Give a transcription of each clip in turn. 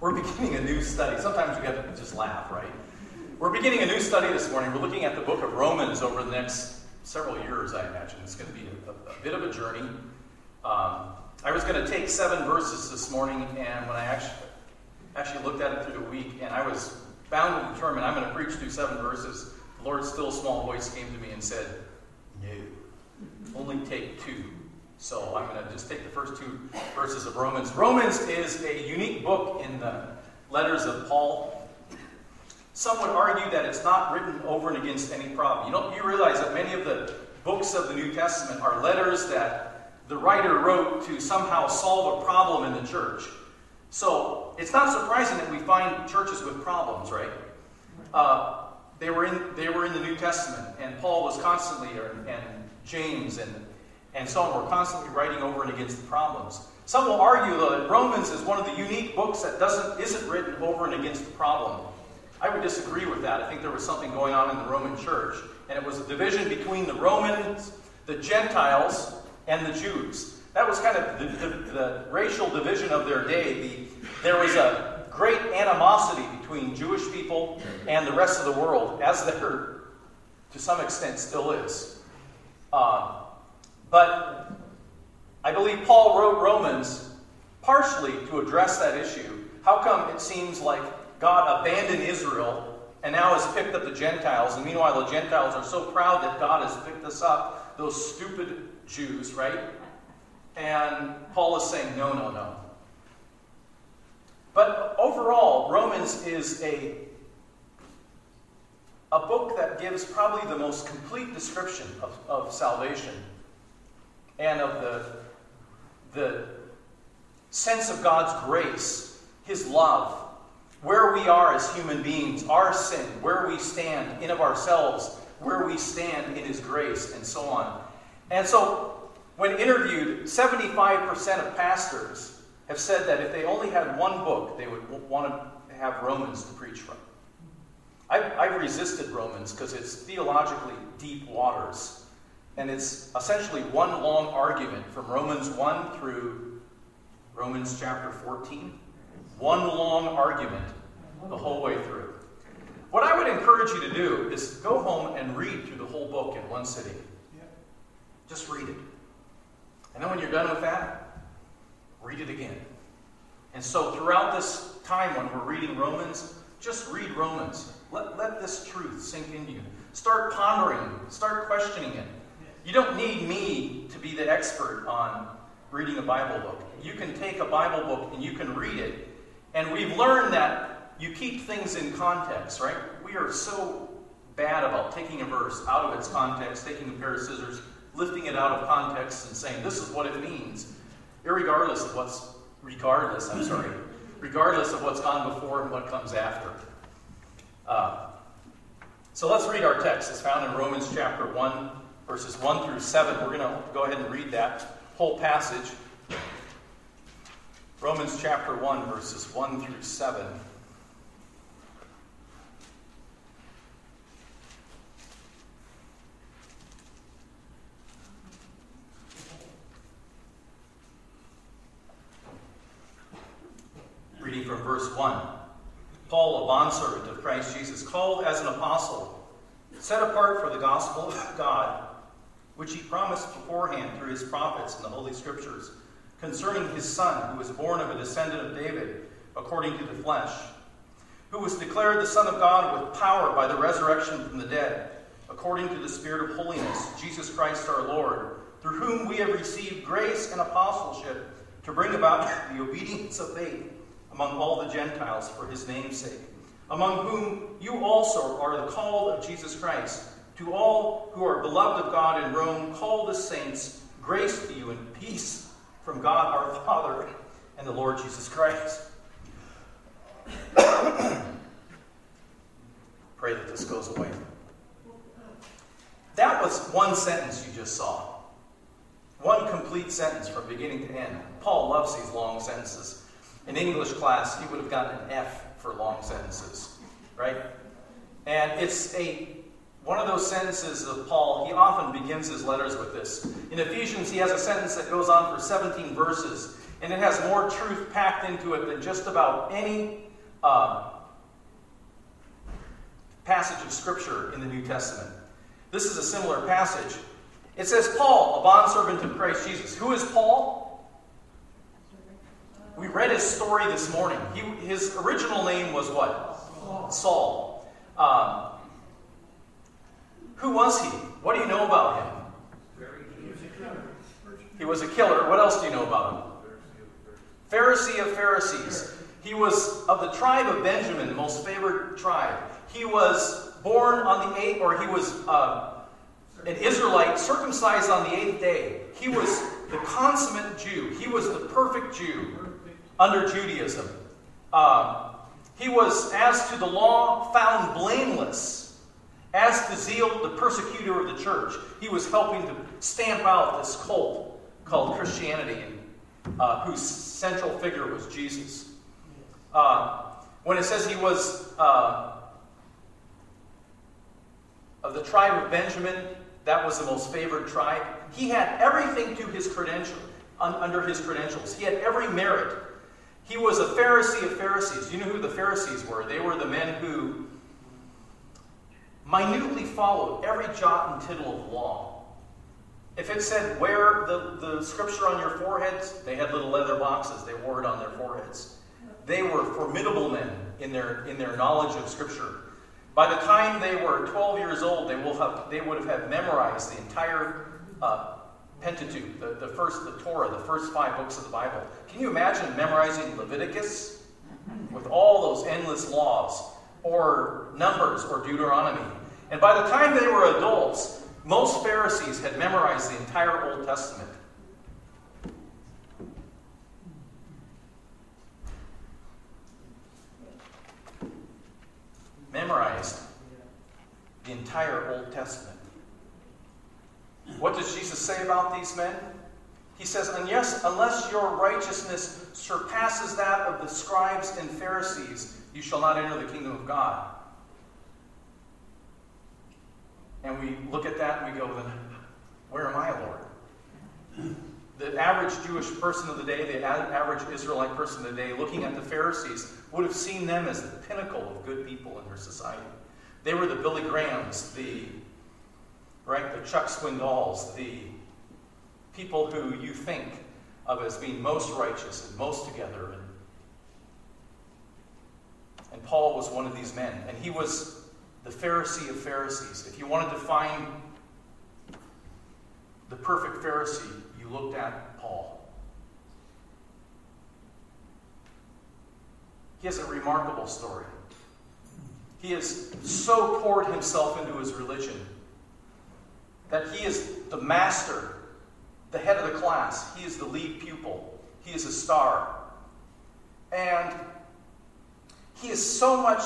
We're beginning a new study. Sometimes we have to just laugh, right? We're beginning a new study this morning. We're looking at the book of Romans over the next several years, I imagine. It's going to be a bit of a journey. I was going to take 7 verses this morning, and when I actually looked at it through the week, and I was bound and determined I'm going to preach through 7 verses, the Lord's still small voice came to me and said, no, only take 2. So I'm going to just take the first 2 verses of Romans. Romans is a unique book in the letters of Paul. Some would argue that it's not written over and against any problem. You realize that many of the books of the New Testament are letters that the writer wrote to somehow solve a problem in the church. So it's not surprising that we find churches with problems, right? They were in the New Testament, and Paul was constantly, and James and so on, were constantly writing over and against the problems. Some will argue, though, that Romans is one of the unique books that isn't written over and against the problem. I would disagree with that. I think there was something going on in the Roman church, and it was a division between the Romans, the Gentiles, and the Jews. That was kind of the racial division of their day. There was a great animosity between Jewish people and the rest of the world, as there, to some extent, still is. But I believe Paul wrote Romans partially to address that issue. How come it seems like God abandoned Israel and now has picked up the Gentiles, and meanwhile the Gentiles are so proud that God has picked us up, those stupid Jews, right? And Paul is saying, no. But overall, Romans is a book that gives probably the most complete description of salvation and of the sense of God's grace, His love, where we are as human beings, our sin, where we stand in of ourselves, where we stand in His grace, and so on. And so, when interviewed, 75% of pastors have said that if they only had one book, they would want to have Romans to preach from. I've resisted Romans because it's theologically deep waters. And it's essentially one long argument from Romans 1 through Romans chapter 14. One long argument the whole way through. What I would encourage you to do is go home and read through the whole book in one sitting. Just read it. And then when you're done with that, read it again. And so throughout this time when we're reading Romans, just read Romans. Let this truth sink into you. Start pondering. Start questioning it. You don't need me to be the expert on reading a Bible book. You can take a Bible book and you can read it. And we've learned that you keep things in context, right? We are so bad about taking a verse out of its context, taking a pair of scissors, lifting it out of context and saying, this is what it means, regardless of what's gone before and what comes after. So let's read our text. It's found in Romans chapter 1, verses 1 through 7. We're going to go ahead and read that whole passage. Romans chapter 1, verses 1 through 7. Reading from verse 1. Paul, a bondservant of Christ Jesus, called as an apostle, set apart for the gospel of God, which He promised beforehand through His prophets in the Holy Scriptures, concerning His Son, who was born of a descendant of David, according to the flesh, who was declared the Son of God with power by the resurrection from the dead, according to the Spirit of holiness, Jesus Christ our Lord, through whom we have received grace and apostleship to bring about the obedience of faith among all the Gentiles for His name's sake, among whom you also are the called of Jesus Christ. To all who are beloved of God in Rome, called as saints, grace to you and peace from God our Father and the Lord Jesus Christ. Pray that this goes away. That was one sentence you just saw. One complete sentence from beginning to end. Paul loves these long sentences. In English class, he would have gotten an F for long sentences, right? And it's one of those sentences of Paul. He often begins his letters with this. In Ephesians, he has a sentence that goes on for 17 verses, and it has more truth packed into it than just about any passage of Scripture in the New Testament. This is a similar passage. It says, Paul, a bondservant of Christ Jesus. Who is Paul? We read his story this morning. His original name was what? Saul. Who was he? What do you know about him? He was a killer. What else do you know about him? Pharisee of Pharisees. He was of the tribe of Benjamin, the most favored tribe. He was born on the 8th, or he was an Israelite, circumcised on the 8th day. He was the consummate Jew. He was the perfect Jew under Judaism. He was, as to the law, found blameless. As to zeal, the persecutor of the church. He was helping to stamp out this cult called Christianity, whose central figure was Jesus. When it says he was of the tribe of Benjamin, that was the most favored tribe. He had everything to his under his credentials. He had every merit. He was a Pharisee of Pharisees. You know who the Pharisees were? They were the men who minutely followed every jot and tittle of law. If it said, wear the scripture on your foreheads, they had little leather boxes. They wore it on their foreheads. They were formidable men in their knowledge of Scripture. By the time they were 12 years old, they would have had memorized the entire Pentateuch, the Torah, the first 5 books of the Bible. Can you imagine memorizing Leviticus with all those endless laws, or Numbers, or Deuteronomy? And by the time they were adults, most Pharisees had memorized the entire Old Testament. Memorized the entire Old Testament. What does Jesus say about these men? He says, unless your righteousness surpasses that of the scribes and Pharisees, you shall not enter the kingdom of God. And we look at that and we go, then, where am I, Lord? The average Jewish person of the day, the average Israelite person of the day, looking at the Pharisees, would have seen them as the pinnacle of good people in their society. They were the Billy Grahams, the Chuck Swindols, the people who you think of as being most righteous and most together. And Paul was one of these men. And he was the Pharisee of Pharisees. If you wanted to find the perfect Pharisee, you looked at Paul. He has a remarkable story. He has so poured himself into his religion that he is the master, the head of the class. He is the lead pupil. He is a star. And he is so much,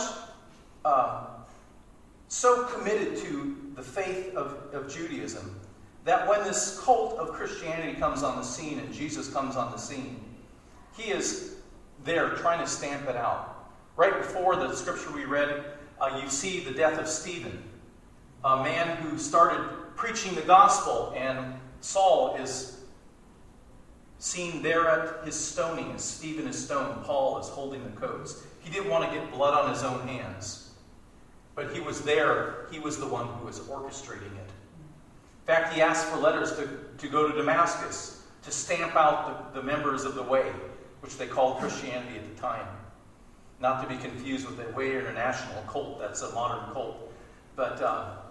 so committed to the faith of Judaism that when this cult of Christianity comes on the scene and Jesus comes on the scene, he is there trying to stamp it out. Right before the scripture we read, you see the death of Stephen, a man who started preaching the gospel, and Saul is seen there at his stoning as Stephen is stoned. Paul is holding the coats. He didn't want to get blood on his own hands, but he was there. He was the one who was orchestrating it. In fact, he asked for letters to go to Damascus to stamp out the members of the Way, which they called Christianity at the time. Not to be confused with the Way International cult. That's a modern cult. But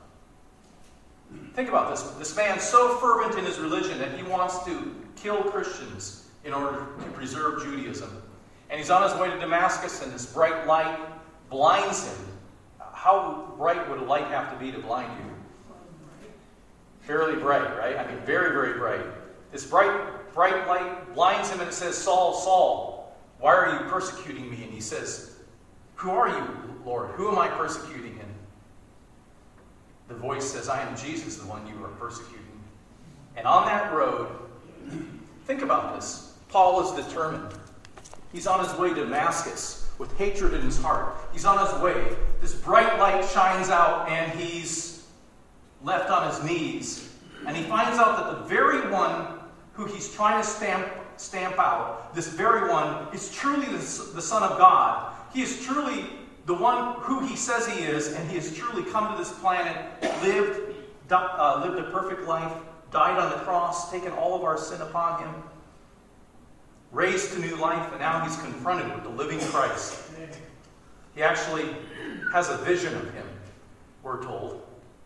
think about this. This man so fervent in his religion that he wants to kill Christians in order to preserve Judaism. And he's on his way to Damascus, and this bright light blinds him. How bright would a light have to be to blind you? Fairly bright, right? I mean, very, very bright. This bright light blinds him, and it says, Saul, Saul, why are you persecuting me? And he says, who are you, Lord? Who am I persecuting? And the voice says, I am Jesus, the one you are persecuting. And on that road, think about this. Paul is determined. He's on his way to Damascus with hatred in his heart. He's on his way. This bright light shines out, and he's left on his knees. And he finds out that the very one who he's trying to stamp stamp out, this very one is truly the Son of God. He is truly the one who he says he is, and he has truly come to this planet, lived a perfect life, died on the cross, taken all of our sin upon him, raised to new life, and now he's confronted with the living Christ. He actually has a vision of him, we're told.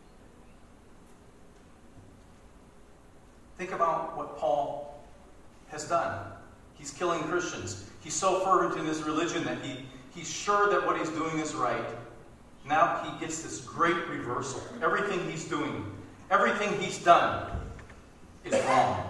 Think about what Paul has done. He's killing Christians. He's so fervent in his religion that he's sure that what he's doing is right. Now he gets this great reversal. Everything he's doing, everything he's done is wrong.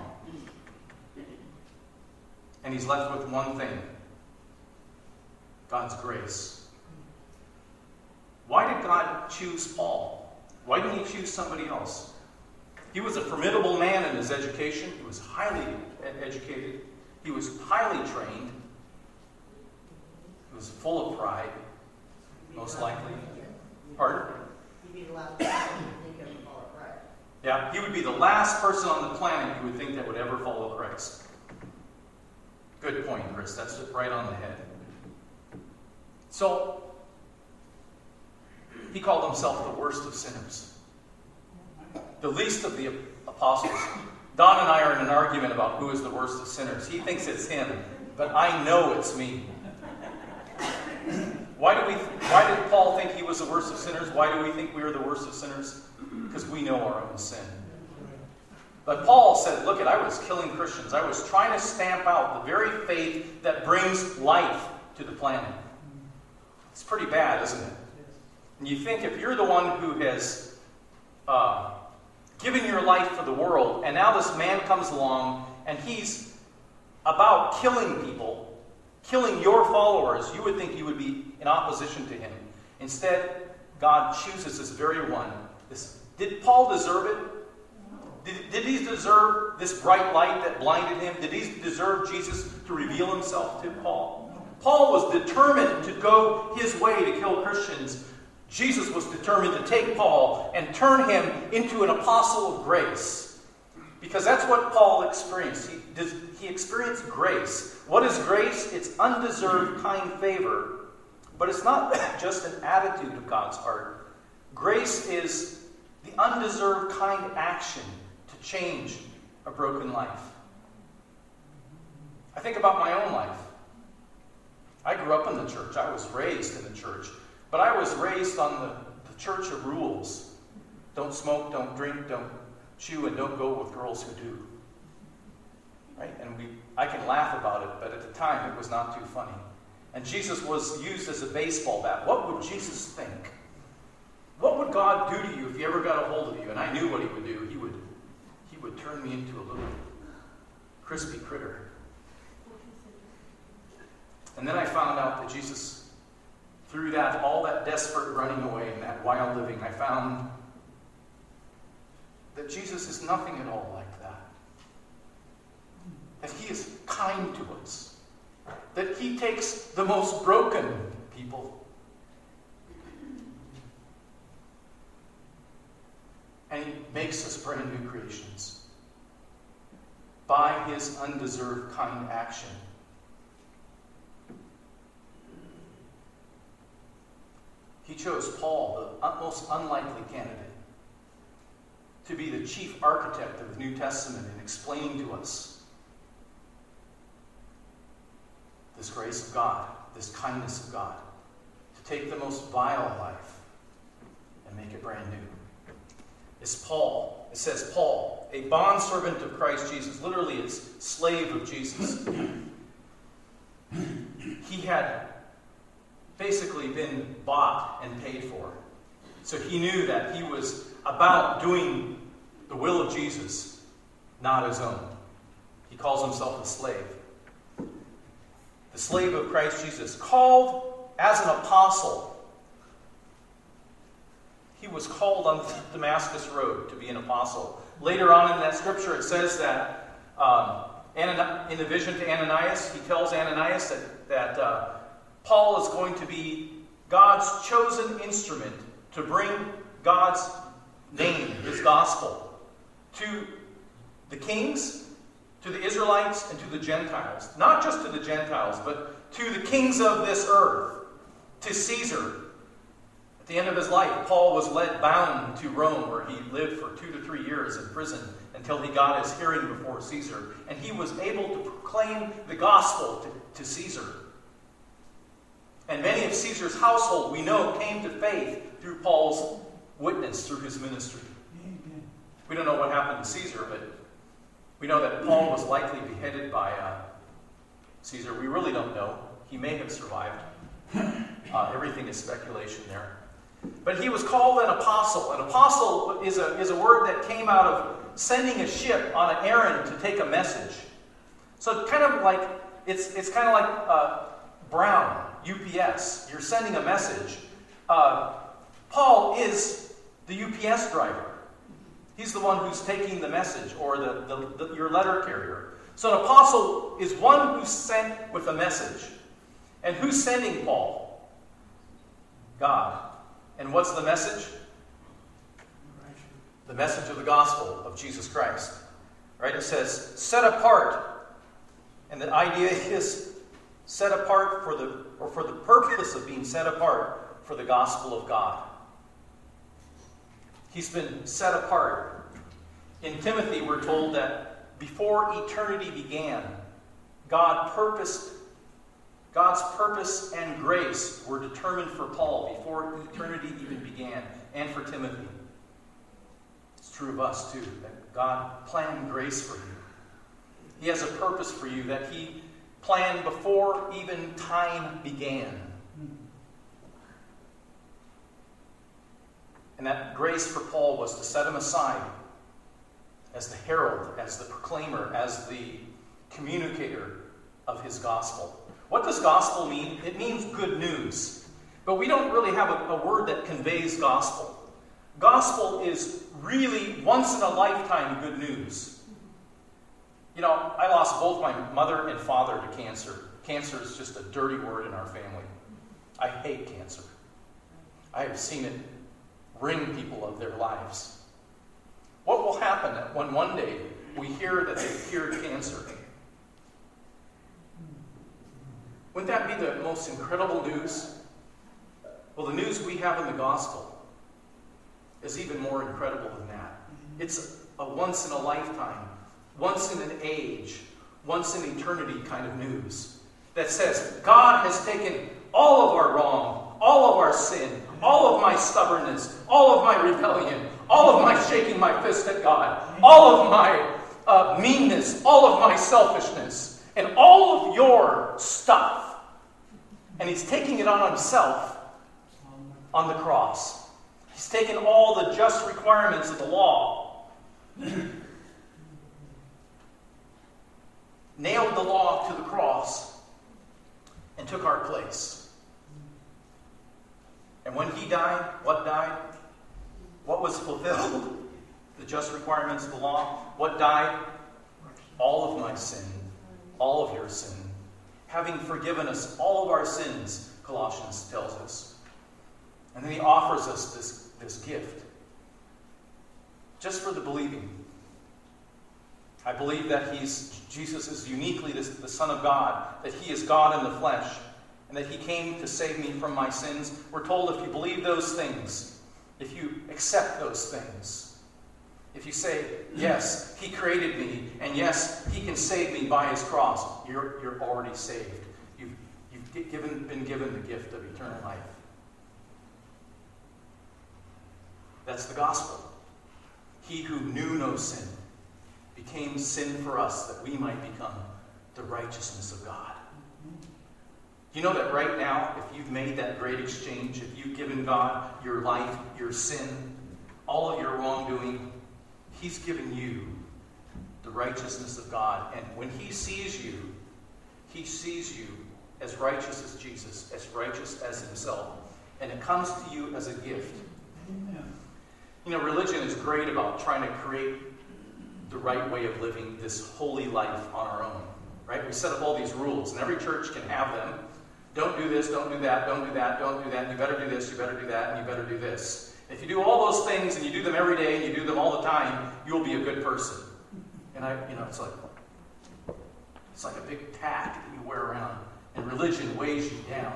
And he's left with one thing: God's grace. Why did God choose Paul? Why didn't he choose somebody else? He was a formidable man in his education. He was highly educated. He was highly trained. He was full of pride, most likely. Pardon? He'd be the last person to think of follow Christ. Yeah, he would be the last person on the planet you would think that would ever follow Christ. Good point, Chris. That's it right on the head. So, he called himself the worst of sinners. The least of the apostles. Don and I are in an argument about who is the worst of sinners. He thinks it's him, but I know it's me. Why did Paul think he was the worst of sinners? Why do we think we are the worst of sinners? Because we know our own sin. But Paul said, look, I was killing Christians. I was trying to stamp out the very faith that brings life to the planet. It's pretty bad, isn't it? And you think if you're the one who has given your life for the world, and now this man comes along and he's about killing people, killing your followers, you would think you would be in opposition to him. Instead, God chooses this very one. Did Paul deserve it? Did he deserve this bright light that blinded him? Did he deserve Jesus to reveal himself to Paul? Paul was determined to go his way to kill Christians. Jesus was determined to take Paul and turn him into an apostle of grace. Because that's what Paul experienced. He experienced grace. What is grace? It's undeserved kind favor. But it's not just an attitude of God's heart. Grace is the undeserved kind action to change a broken life. I think about my own life. I grew up in the church. I was raised in the church. But I was raised on the church of rules. Don't smoke, don't drink, don't chew, and don't go with girls who do. Right? And I can laugh about it, but at the time it was not too funny. And Jesus was used as a baseball bat. What would Jesus think? What would God do to you if he ever got a hold of you? And I knew what he would do. He would turn me into a little crispy critter. And then I found out that Jesus, through that, all that desperate running away and that wild living, I found that Jesus is nothing at all like that. That he is kind to us. That he takes the most broken people and he makes us brand new creations by his undeserved kind action. He chose Paul, the most unlikely candidate, to be the chief architect of the New Testament in explaining to us this grace of God, this kindness of God, to take the most vile life and make it brand new. It's Paul. It says Paul, a bondservant of Christ Jesus. Literally, it's slave of Jesus. He had basically been bought and paid for. So he knew that he was about doing the will of Jesus, not his own. He calls himself a slave. The slave of Christ Jesus, called as an apostle. He was called on the Damascus Road to be an apostle. Later on in that scripture, it says that in the vision to Ananias, he tells Ananias that Paul is going to be God's chosen instrument to bring God's name, his gospel, to the kings to the Israelites and to the Gentiles. Not just to the Gentiles, but to the kings of this earth, to Caesar. At the end of his life, Paul was led bound to Rome, where he lived for 2 to 3 years in prison until he got his hearing before Caesar. And he was able to proclaim the gospel to Caesar. And many of Caesar's household, we know, came to faith through Paul's witness, through his ministry. Amen. We don't know what happened to Caesar, but we know that Paul was likely beheaded by Caesar. We really don't know. He may have survived. Everything is speculation there. But he was called an apostle. An apostle is a word that came out of sending a ship on an errand to take a message. So it's kind of like Brown, UPS. You're sending a message. Paul is the UPS driver. He's the one who's taking the message, or your letter carrier. So an apostle is one who's sent with a message. And who's sending Paul? God. And what's the message? The message of the gospel of Jesus Christ. Right? It says, set apart. And the idea is set apart for the purpose of being set apart for the gospel of God. He's been set apart. In Timothy, we're told that before eternity began, God's purpose and grace were determined for Paul before eternity even began, and for Timothy. It's true of us too, that God planned grace for you. He has a purpose for you that He planned before even time began. And that grace for Paul was to set him aside as the herald, as the proclaimer, as the communicator of his gospel. What does gospel mean? It means good news. But we don't really have a word that conveys gospel. Gospel is really once-in-a-lifetime good news. You know, I lost both my mother and father to cancer. Cancer is just a dirty word in our family. I hate cancer. I have seen it wring people of their lives. What will happen when one day we hear that they've cured cancer? Wouldn't that be the most incredible news? Well, the news we have in the gospel is even more incredible than that. It's a once-in-a-lifetime, once-in-an-age, once-in-eternity kind of news that says God has taken all of our wrong, all of our sin, all of my stubbornness, all of my rebellion, all of my shaking my fist at God, all of my meanness, all of my selfishness, and all of your stuff. And He's taking it on Himself on the cross. He's taken all the just requirements of the law, nailed the law to the cross, and took our place. And when He died, what died? What was fulfilled? The just requirements of the law. What died? All of my sin. All of your sin. Having forgiven us all of our sins, Colossians tells us. And then He offers us this gift. Just for the believing. I believe that Jesus is uniquely the Son of God. That He is God in the flesh. And that He came to save me from my sins. We're told if you believe those things, if you accept those things, if you say, yes, He created me, and yes, He can save me by His cross, you're already saved. You've been given the gift of eternal life. That's the gospel. He who knew no sin became sin for us that we might become the righteousness of God. You know that right now, if you've made that great exchange, if you've given God your life, your sin, all of your wrongdoing, He's given you the righteousness of God. And when He sees you as righteous as Jesus, as righteous as Himself. And it comes to you as a gift. Amen. You know, religion is great about trying to create the right way of living this holy life on our own. Right? We set up all these rules, and every church can have them. Don't do this, don't do that, don't do that, don't do that. You better do this, you better do that, and you better do this. If you do all those things and you do them every day and you do them all the time, you'll be a good person. And it's like, It's like a big tack that you wear around, and religion weighs you down.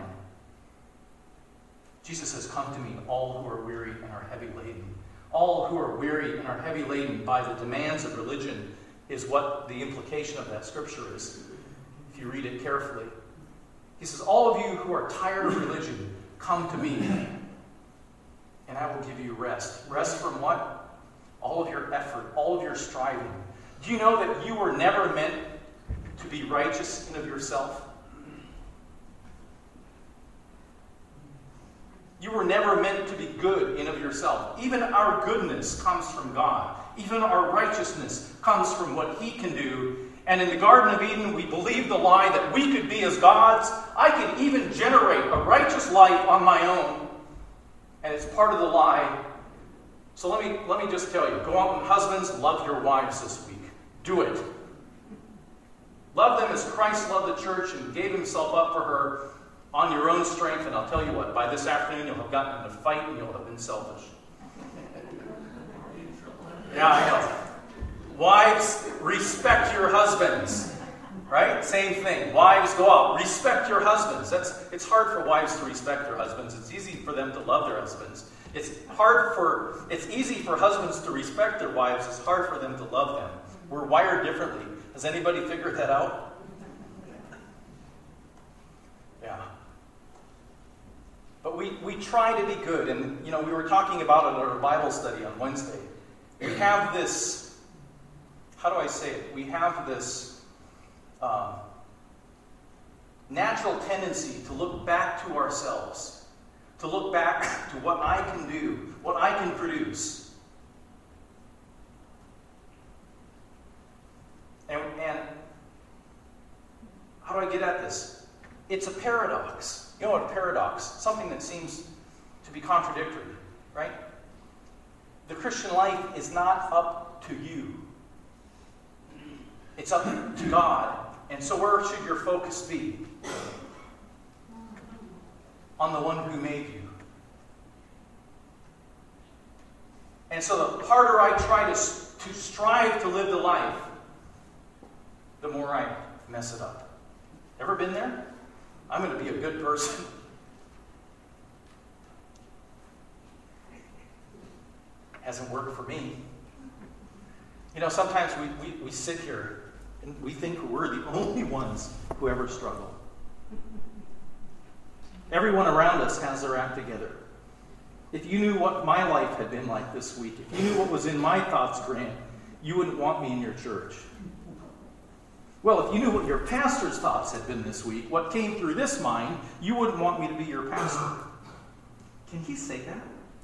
Jesus says, come to me, all who are weary and are heavy laden. All who are weary and are heavy laden by the demands of religion is what the implication of that scripture is, if you read it carefully. He says, all of you who are tired of religion, come to me, and I will give you rest. Rest from what? All of your effort, all of your striving. Do you know that you were never meant to be righteous in of yourself? You were never meant to be good in of yourself. Even our goodness comes from God. Even our righteousness comes from what He can do. And in the Garden of Eden, we believed the lie that we could be as gods. I could even generate a righteous life on my own. And it's part of the lie. So let me just tell you, go out and husbands, love your wives this week. Do it. Love them as Christ loved the church and gave Himself up for her on your own strength. And I'll tell you what, by this afternoon you'll have gotten in a fight and you'll have been selfish. Yeah, I know. Wives, respect your husbands. Right? Same thing. Wives, go out. Respect your husbands. It's hard for wives to respect their husbands. It's easy for them to love their husbands. It's easy for husbands to respect their wives. It's hard for them to love them. We're wired differently. Has anybody figured that out? Yeah. But we try to be good. And, we were talking about it at our Bible study on Wednesday. We have this, how do I say it? We have this natural tendency to look back to ourselves, to look back to what I can do, what I can produce. And how do I get at this? It's a paradox. You know what a paradox? Something that seems to be contradictory, right? The Christian life is not up to you. It's up to God. And so where should your focus be? On the one who made you. And so the harder I try to strive to live the life, the more I mess it up. Ever been there? I'm going to be a good person. Hasn't worked for me. Sometimes we sit here and we think we're the only ones who ever struggle. Everyone around us has their act together. If you knew what my life had been like this week, if you knew what was in my thoughts, Grant, you wouldn't want me in your church. Well, if you knew what your pastor's thoughts had been this week, what came through this mind, you wouldn't want me to be your pastor. Can he say that?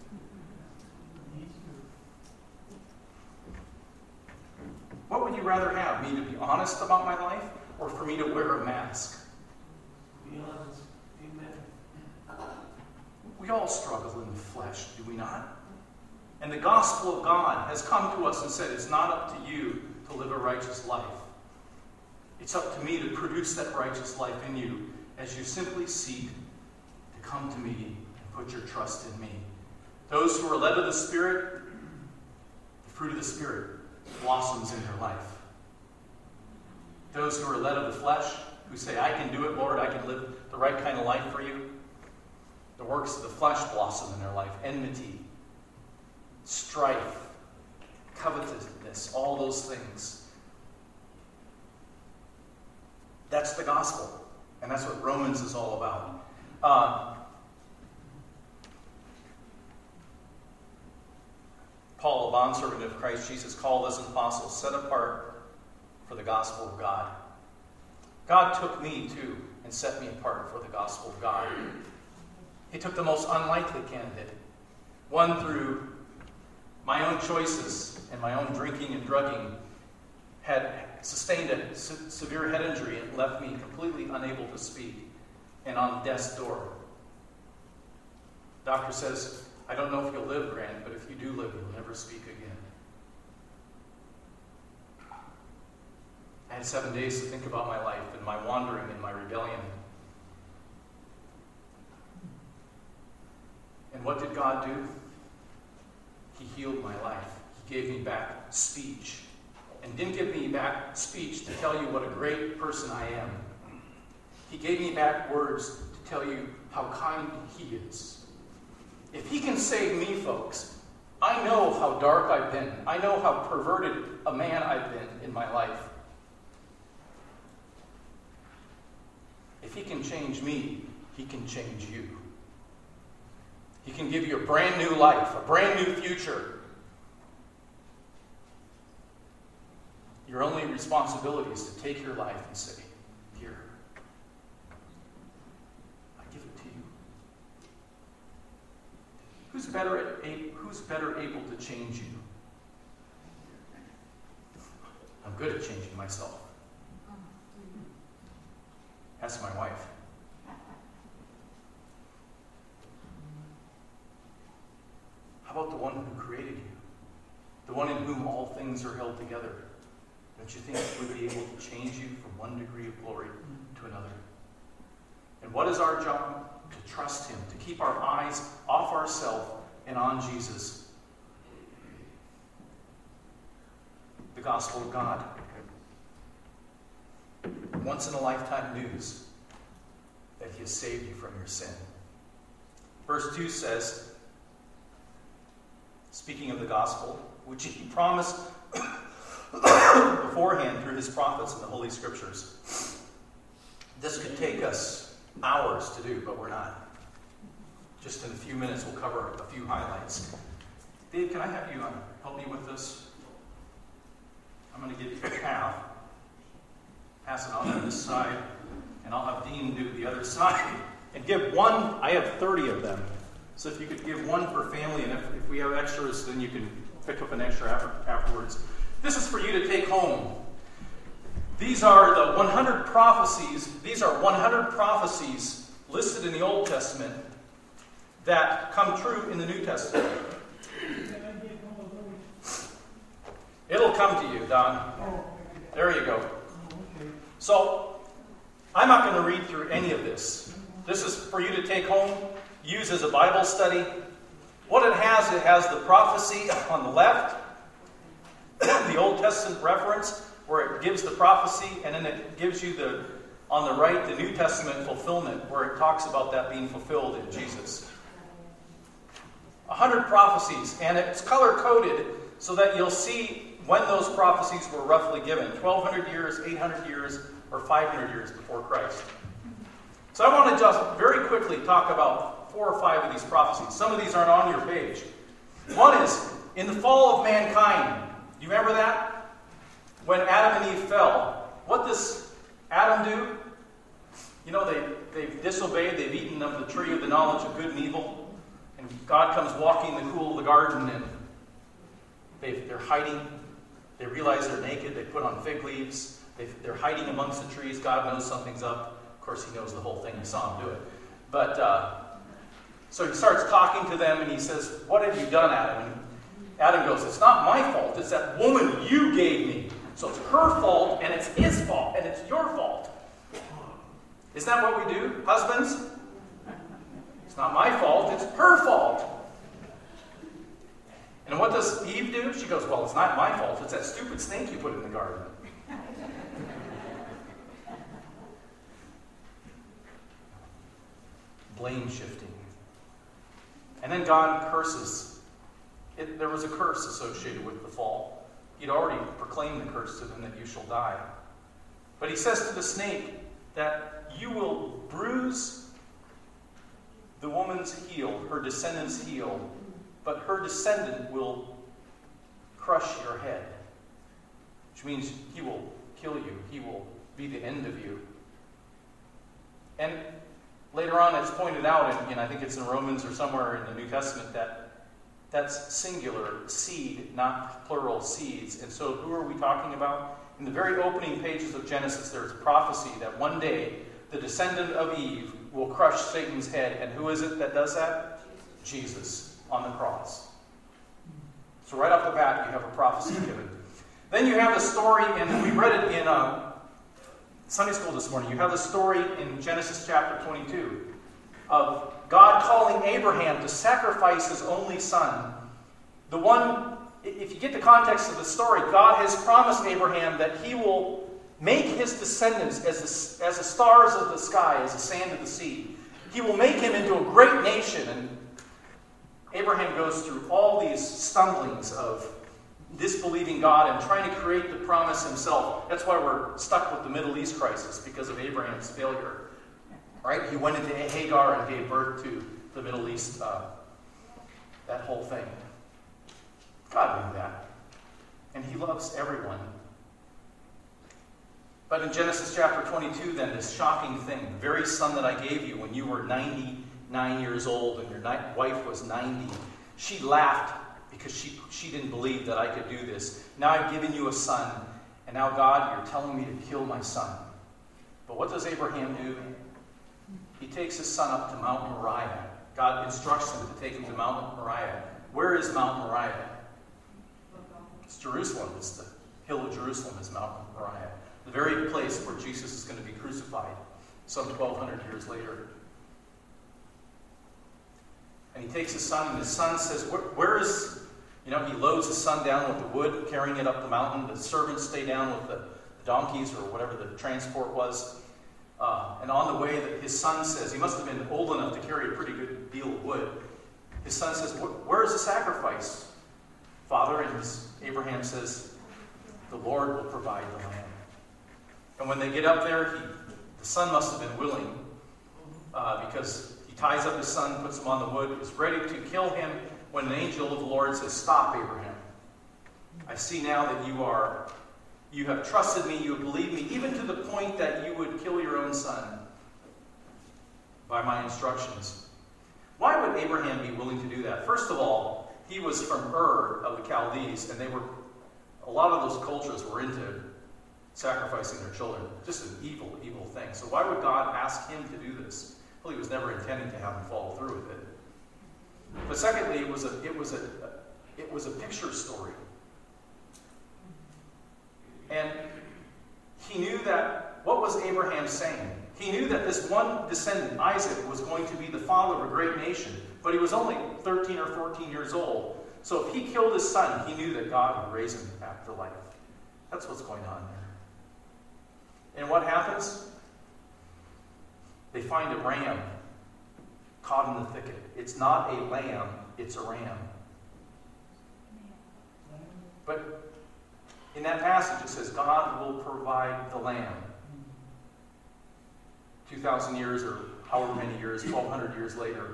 What would you rather have? Me to be honest about my life, or for me to wear a mask? Be honest. Amen. We all struggle in the flesh, do we not? And the gospel of God has come to us and said, it's not up to you to live a righteous life. It's up to me to produce that righteous life in you as you simply seek to come to me and put your trust in me. Those who are led of the Spirit, the fruit of the Spirit blossoms in their life. Those who are led of the flesh, who say, I can do it, Lord, I can live the right kind of life for you, the works of the flesh blossom in their life. Enmity, strife, covetousness, all those things. That's the gospel. And that's what Romans is all about. Paul, a bondservant of Christ Jesus, called as an apostle, set apart for the gospel of God. God took me, too, and set me apart for the gospel of God. He took the most unlikely candidate, one through my own choices and my own drinking and drugging, had sustained a severe head injury and left me completely unable to speak and on death's door. Doctor says, I don't know if you'll live, Grant, but if you do live, you'll never speak again. I had 7 days to think about my life and my wandering and my rebellion. And what did God do? He healed my life. He gave me back speech. and didn't give me back speech to tell you what a great person I am. He gave me back words to tell you how kind he is. If he can save me, folks, I know how dark I've been. I know how perverted a man I've been in my life. If he can change me, he can change you. He can give you a brand new life, a brand new future. Your only responsibility is to take your life and say, here, I give it to you. Who's better able to change you? I'm good at changing myself. Ask my wife. How about the one who created you? The one in whom all things are held together. Don't you think he would be able to change you from one degree of glory to another? And what is our job? To trust him, to keep our eyes off ourselves and on Jesus. The gospel of God. Once in a lifetime news that he has saved you from your sin. Verse 2 says, speaking of the gospel, which he promised beforehand through his prophets in the Holy Scriptures. This could take us hours to do, but we're not. Just in a few minutes, we'll cover a few highlights. Dave, can I have you help me with this? I'm going to give you half. Pass it on to this side, and I'll have Dean do the other side. And give one. I have 30 of them. So if you could give one per family, and if we have extras, then you can pick up an extra afterwards. This is for you to take home. These are the 100 prophecies. These are 100 prophecies listed in the Old Testament that come true in the New Testament. It'll come to you, Don. There you go. So, I'm not going to read through any of this. This is for you to take home, use as a Bible study. What it has the prophecy on the left, the Old Testament reference, where it gives the prophecy, and then it gives you on the right, the New Testament fulfillment, where it talks about that being fulfilled in Jesus. 100 prophecies, and it's color-coded so that you'll see when those prophecies were roughly given. 1,200 years, 800 years, or 500 years before Christ. So I want to just very quickly talk about 4 or 5 of these prophecies. Some of these aren't on your page. One is, in the fall of mankind. Do you remember that? When Adam and Eve fell, what does Adam do? You know, they've disobeyed, they've eaten of the tree of the knowledge of good and evil. And God comes walking in the cool of the garden, and they're hiding. They realize they're naked. They put on fig leaves. They're hiding amongst the trees. God knows something's up. Of course, he knows the whole thing. He saw him do it. But so he starts talking to them, and he says, "What have you done, Adam?" And Adam goes, "It's not my fault. It's that woman you gave me. So it's her fault, and it's his fault, and it's your fault." Isn't that what we do, husbands? It's not my fault. It's her fault. And what does Eve do? She goes, "Well, it's not my fault. It's that stupid snake you put in the garden." Blame shifting. And then God curses. There was a curse associated with the fall. He'd already proclaimed the curse to them that you shall die. But he says to the snake that you will bruise the woman's heel, her descendant's heel, but her descendant will crush your head. Which means he will kill you. He will be the end of you. And later on it's pointed out, and I think it's in Romans or somewhere in the New Testament, that that's singular seed, not plural seeds. And so who are we talking about? In the very opening pages of Genesis, there's a prophecy that one day the descendant of Eve will crush Satan's head. And who is it that does that? Jesus on the cross. So right off the bat, you have a prophecy given. Then you have the story, and we read it in Sunday school this morning. You have the story in Genesis chapter 22 of God calling Abraham to sacrifice his only son, the one if you get the context of the story, God has promised Abraham that he will make his descendants as the stars of the sky, as the sand of the sea. He will make him into a great nation. And Abraham goes through all these stumblings of disbelieving God and trying to create the promise himself. That's why we're stuck with the Middle East crisis, because of Abraham's failure. Right? He went into Hagar and gave birth to the Middle East, that whole thing. God knew that. And he loves everyone. But in Genesis chapter 22, then, this shocking thing, the very son that I gave you when you were 99 years old and your wife was 90, she laughed because she didn't believe that I could do this. Now I've given you a son, and now, God, you're telling me to kill my son. But what does Abraham do? He takes his son up to Mount Moriah. God instructs him to take him to Mount Moriah. Where is Mount Moriah? It's Jerusalem. It's the hill of Jerusalem is Mount Moriah. The very place where Jesus is going to be crucified some 1,200 years later. And he takes his son, and his son says, where is... he loads his son down with the wood, carrying it up the mountain. The servants stay down with the donkeys or whatever the transport was. And on the way, his son says, he must have been old enough to carry a pretty good deal of wood. His son says, where is the sacrifice, Father? And Abraham says, the Lord will provide the lamb. And when they get up there, the son must have been willing, because he ties up his son, puts him on the wood, is ready to kill him when an angel of the Lord says, stop, Abraham. I see now that you have trusted me, you have believed me, even to the point that you would kill your own son by my instructions. Why would Abraham be willing to do that? First of all, he was from Ur of the Chaldees, and a lot of those cultures were into sacrificing their children. Just an evil, evil thing. So why would God ask him to do this? Well, he was never intending to have him follow through with it. But secondly, it was a picture story. And he knew that, what was Abraham saying? He knew that this one descendant, Isaac, was going to be the father of a great nation. But he was only 13 or 14 years old. So if he killed his son, he knew that God would raise him back to life. That's what's going on there. And what happens? They find a ram caught in the thicket. It's not a lamb, it's a ram. But in that passage it says God will provide the lamb. 2,000 years or however many years, 1,200 years later,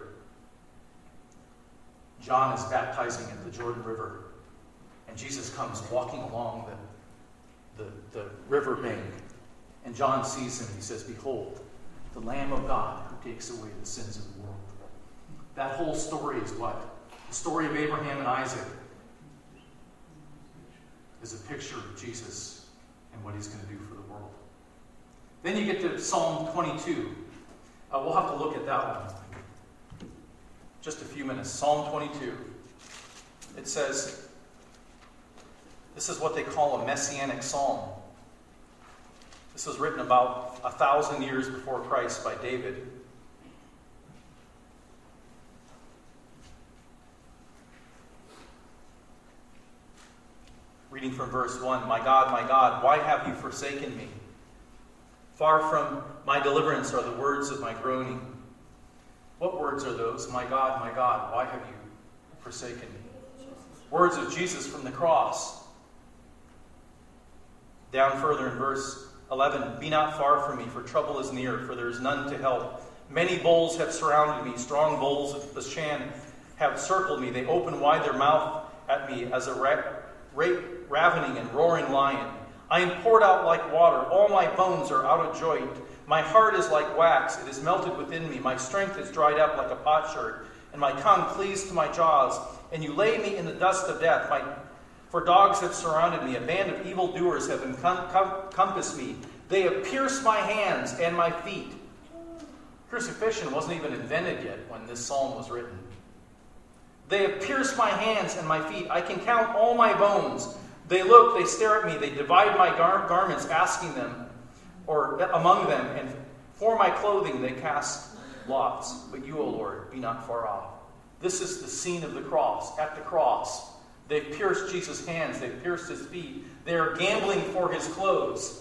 John is baptizing at the Jordan River. And Jesus comes walking along the river bank. And John sees him and he says, behold, the Lamb of God who takes away the sins of the world. That whole story is what? The story of Abraham and Isaac is a picture of Jesus and what he's going to do for the world. Then you get to Psalm 22. We'll have to look at that one. Just a few minutes. Psalm 22. It says, this is what they call a messianic psalm. This was written about 1,000 years before Christ by David. Reading from verse 1, my God, why have you forsaken me? Far from my deliverance are the words of my groaning. What words are those? My God, why have you forsaken me? Words of Jesus from the cross. Down further in verse 11, be not far from me, for trouble is near, for there is none to help. Many bulls have surrounded me, strong bulls of Bashan have circled me. They open wide their mouth at me as a ravening and roaring lion. I am poured out like water, all my bones are out of joint. My heart is like wax, it is melted within me. My strength is dried up like a potsherd, and my tongue cleaves to my jaws. And you lay me in the dust of death. For dogs have surrounded me. A band of evildoers have encompassed me. They have pierced my hands and my feet. Crucifixion wasn't even invented yet when this psalm was written. They have pierced my hands and my feet. I can count all my bones. They look, they stare at me. They divide my garments, asking them, or among them, and for my clothing they cast lots. But you, O Lord, be not far off. This is the scene of the cross. At the cross, They've pierced Jesus' hands. They've pierced his feet. They are gambling for his clothes.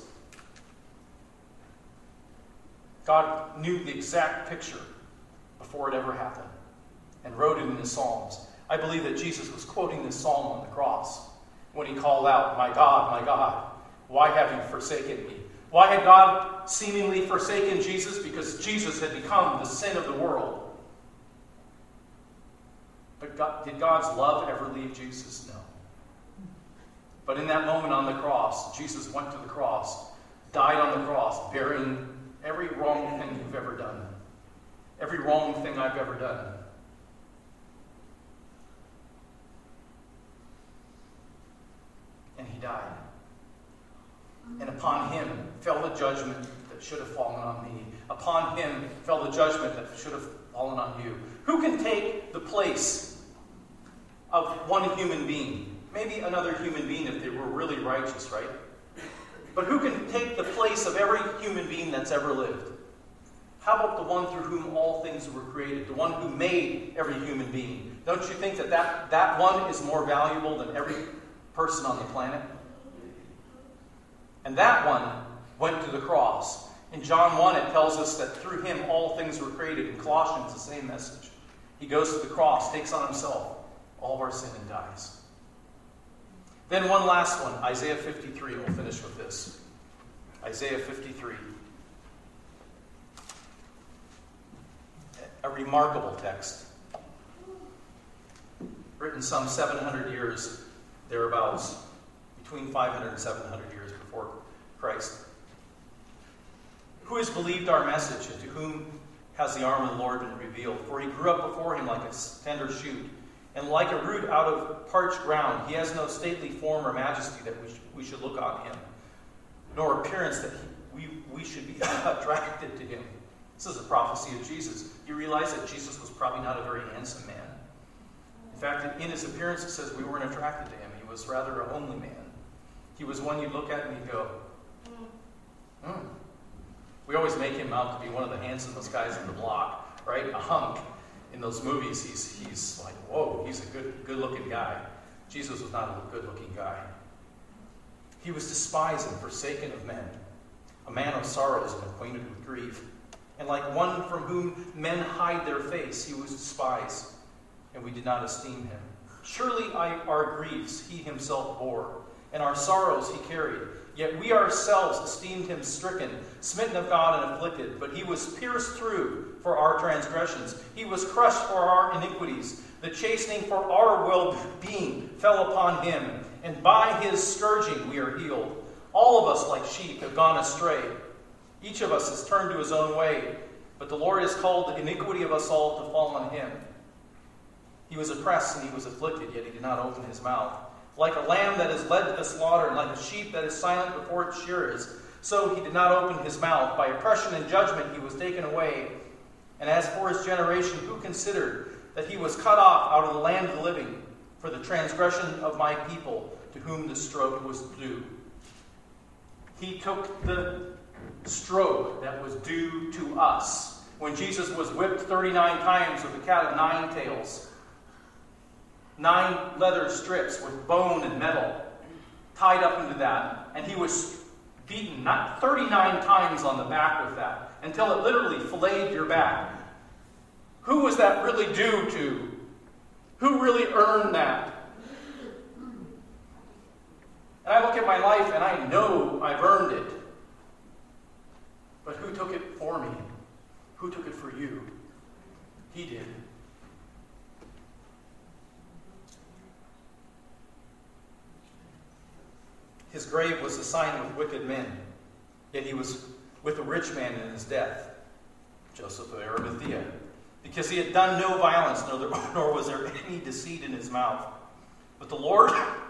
God knew the exact picture before it ever happened and wrote it in the Psalms. I believe that Jesus was quoting this psalm on the cross when he called out, my God, why have you forsaken me?" Why had God seemingly forsaken Jesus? Because Jesus had become the sin of the world. But did God's love ever leave Jesus? No. But in that moment on the cross, Jesus went to the cross, died on the cross, bearing every wrong thing you've ever done. Every wrong thing I've ever done. And he died. And upon him fell the judgment that should have fallen on me. Upon him fell the judgment that should have fallen on you. Who can take the place of one human being? Maybe another human being if they were really righteous, right? But who can take the place of every human being that's ever lived? How about the one through whom all things were created? The one who made every human being? Don't you think that one is more valuable than every person on the planet? And that one went to the cross. In John 1, it tells us that through him all things were created. In Colossians, the same message. He goes to the cross, takes on himself all of our sin and dies. Then one last one, Isaiah 53. We'll finish with this. Isaiah 53. A remarkable text. Written some 700 years thereabouts. Between 500 and 700 years before Christ. Who has believed our message, and to whom has the arm of the Lord been revealed? For he grew up before him like a tender shoot, and like a root out of parched ground. He has no stately form or majesty that we should look on him, nor appearance that we should be attracted to him. This is a prophecy of Jesus. You realize that Jesus was probably not a very handsome man. In fact, in his appearance, it says we weren't attracted to him. He was rather a homely man. He was one you'd look at and you'd go, We always make him out to be one of the handsomest guys in the block, right? A hunk. In those movies, he's like, whoa, he's a good-looking guy. Jesus was not a good-looking guy. He was despised and forsaken of men, a man of sorrows and acquainted with grief. And like one from whom men hide their face, he was despised, and we did not esteem him. Surely our griefs he himself bore, and our sorrows he carried. Yet we ourselves esteemed him stricken, smitten of God and afflicted. But he was pierced through for our transgressions. He was crushed for our iniquities. The chastening for our well-being fell upon him. And by his scourging we are healed. All of us like sheep have gone astray. Each of us has turned to his own way. But the Lord has called the iniquity of us all to fall on him. He was oppressed and he was afflicted, yet he did not open his mouth. Like a lamb that is led to the slaughter, and like a sheep that is silent before its shearers, so he did not open his mouth. By oppression and judgment he was taken away. And as for his generation, who considered that he was cut off out of the land of the living for the transgression of my people, to whom the stroke was due? He took the stroke that was due to us. When Jesus was whipped 39 times with a cat of 9 tails, 9 leather strips with bone and metal tied up into that. And he was beaten not 39 times on the back with that until it literally filleted your back. Who was that really due to? Who really earned that? And I look at my life and I know I've earned it. But who took it for me? Who took it for you? He did. His grave was assigned with wicked men, yet he was with a rich man in his death, Joseph of Arimathea, because he had done no violence, nor was there any deceit in his mouth. But the Lord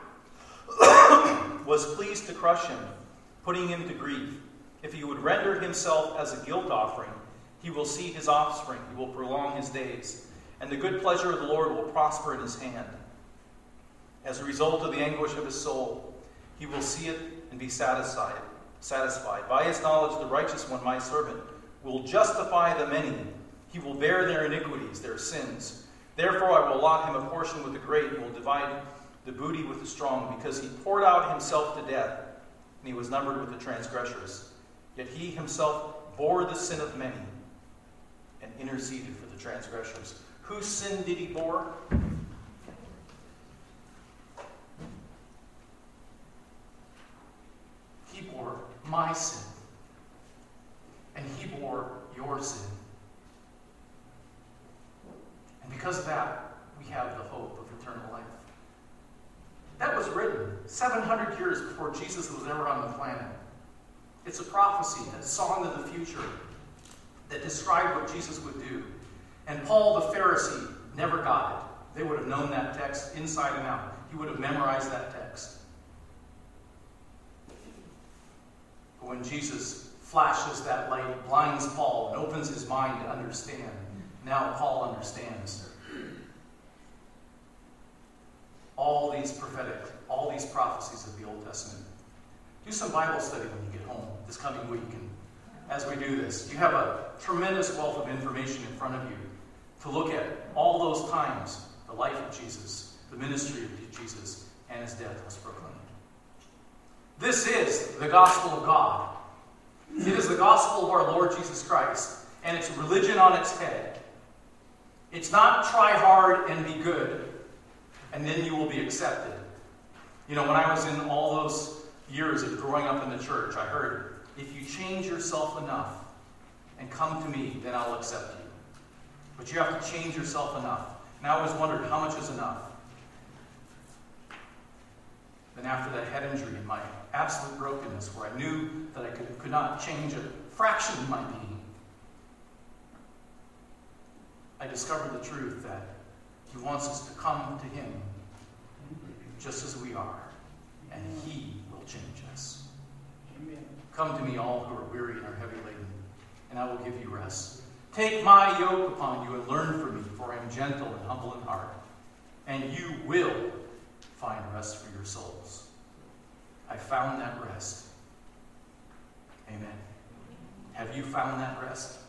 was pleased to crush him, putting him to grief. If he would render himself as a guilt offering, he will see his offspring, he will prolong his days, and the good pleasure of the Lord will prosper in his hand. As a result of the anguish of his soul, he will see it and be satisfied. By his knowledge, the righteous one, my servant, will justify the many. He will bear their iniquities, their sins. Therefore, I will allot him a portion with the great, and will divide the booty with the strong, because he poured out himself to death, and he was numbered with the transgressors. Yet he himself bore the sin of many and interceded for the transgressors. Whose sin did he bore? He bore my sin. And he bore your sin. And because of that, we have the hope of eternal life. That was written 700 years before Jesus was ever on the planet. It's a prophecy, a song of the future that described what Jesus would do. And Paul the Pharisee never got it. They would have known that text inside and out. He would have memorized that text. But when Jesus flashes that light, blinds Paul, and opens his mind to understand, now Paul understands. All these prophecies of the Old Testament. Do some Bible study when you get home this coming week. And as we do this, you have a tremendous wealth of information in front of you to look at all those times the life of Jesus, the ministry of Jesus, and his death was proclaimed. This is the gospel of God. It is the gospel of our Lord Jesus Christ, and it's religion on its head. It's not try hard and be good, and then you will be accepted. You know, when I was in all those years of growing up in the church, I heard, if you change yourself enough and come to me, then I'll accept you. But you have to change yourself enough. And I always wondered, how much is enough? Then after that head injury and my absolute brokenness, where I knew that I could not change a fraction of my being, I discovered the truth that he wants us to come to him just as we are, and he will change us. Amen. Come to me, all who are weary and are heavy laden, and I will give you rest. Take my yoke upon you and learn from me, for I am gentle and humble in heart, and you will find rest for your souls. I found that rest. Amen. Have you found that rest?